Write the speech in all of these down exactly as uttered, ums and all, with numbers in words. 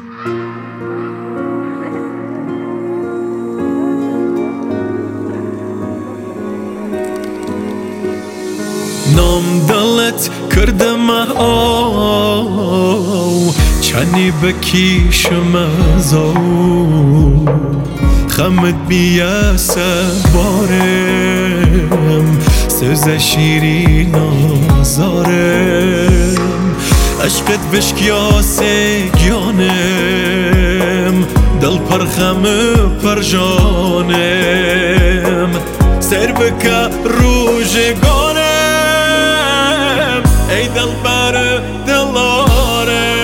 نام دلت کردم آو چنی بکیشم از او خمت بیاسه بارم سوز شیرین آزارم عشقت بشکیاسه گیانم دل پرخم پرجانم سر بکه روزگارم ای دل بر دلارم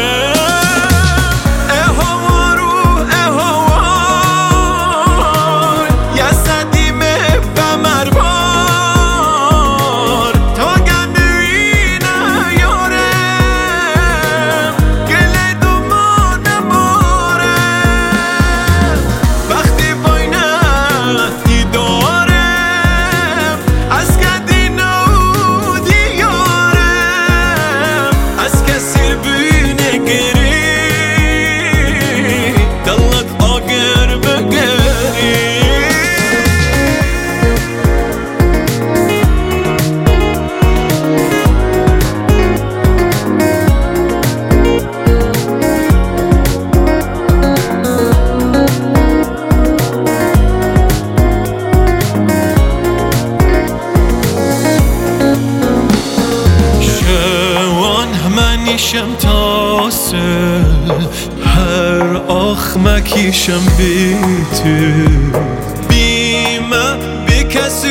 منیشم تاسه هر آخ مکیشم بی تو بیمه بی کسی